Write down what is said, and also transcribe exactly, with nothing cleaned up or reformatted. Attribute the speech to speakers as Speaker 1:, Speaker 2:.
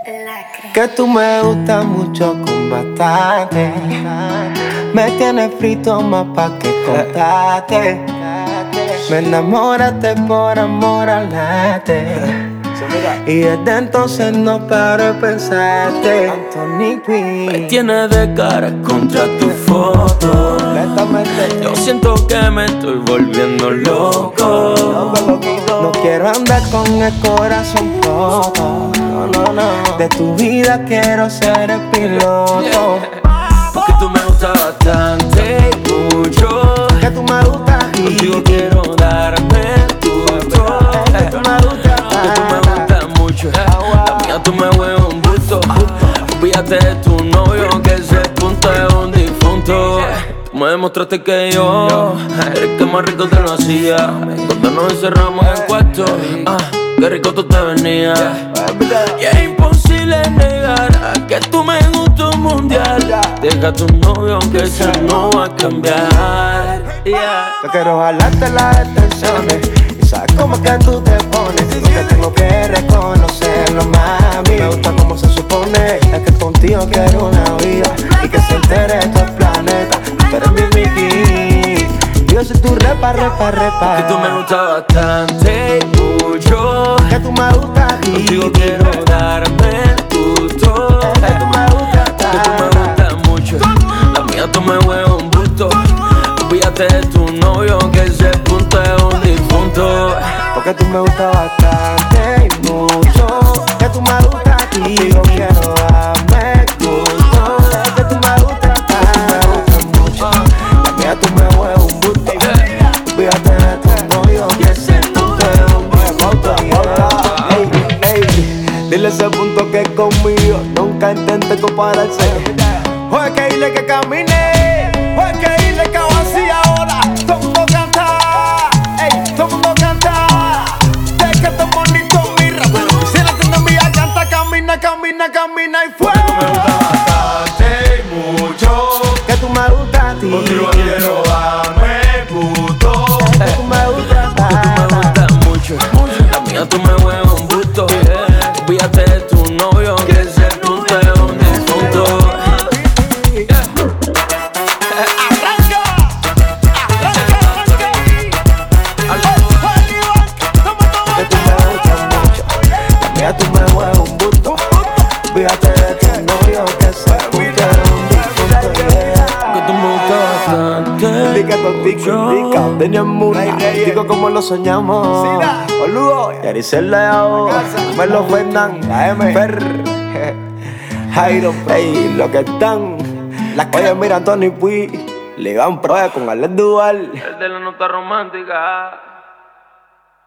Speaker 1: Lacre.
Speaker 2: Que tú me gustas mucho con bastante. Me tienes frito más pa' que contarte. Me enamoraste por amor al late. Y desde entonces no paro de pensarte. Anthony Quinn
Speaker 3: me tienes de cara contra tu foto. Yo siento que me estoy volviendo loco.
Speaker 2: No quiero andar con el corazón roto. No, no, no. De tu vida quiero ser el piloto.
Speaker 3: Porque tú me gustas bastante y mucho.
Speaker 2: Que tú me gustas y
Speaker 3: contigo quiero darme tuyo.
Speaker 2: Que tú me gustas,
Speaker 3: que tú me gustas mucho. La mía tú me hueves un bulto. Olvídate de tu novio, que ese punto es un difunto. Tú me demostraste que yo eres que más rico te lo hacía. Cuando nos encerramos en el cuarto, ah, qué rico tú te venías. Y es imposible negar a que tú me gustas mundial. Deja a tu novio, aunque eso no va a cambiar. Yeah.
Speaker 2: Yo quiero jalarte las extensiones y sabes cómo que tú te pones. Lo que tengo que reconocerlo, mami. Me gusta como se supone. Es que contigo quiero una vida y que se entere todo el planeta. Tú eres mi Mickey, yo soy tu repa, repa, repa.
Speaker 3: Que tú me gustas bastante y mucho.
Speaker 2: Que tú me gustas y
Speaker 3: contigo quiero darme gusto.
Speaker 2: Que tú me gustas,
Speaker 3: que tú me gustas mucho. La mía tú me hueves un bulto. Olvídate de tu novio, que ese punto es un difunto.
Speaker 2: Porque tú me gustas bastante y mucho. Que tú me gustas y yo quiero darme gusto. Que tú me gustas, me gustas mucho. La mía tú me mueves un bulto. Olvídate de tu novio, que ese punto es un difunto. Ey, ey, dile ese punto que conmigo nunca intente compararse. Oye, que dile que camine. Oye, que dile que avance ahora. Todo el mundo canta. Ey, todo el mundo canta. De que te bonito mira. Pero quisiera tener mi canta. Camina, camina, camina y fuego.
Speaker 3: Tú me gustas bastante y mucho.
Speaker 2: Que tú me gustas a ti.
Speaker 3: Contigo quiero darme gusto.
Speaker 2: Que tú me gustas,
Speaker 3: porque tú me gustas mucho. La mía tú me hueves un bulto. Olvídate de tu novio, que ese punto es un difunto.
Speaker 2: Ya tú me mueves un bulto. Fíjate de tu novio que se punto es un difunto.
Speaker 3: Que tú me gustas bastante.
Speaker 2: Dica tontico, dica, tenía muna. Digo como lo soñamos. Boludo, Yaricela de Ajo, Melo Fernández, A M Fer, Jairo, ey, lo que están. Oye, mira, Anthony Puig, Ligan Pro con Alex Duval.
Speaker 3: El de la nota romántica.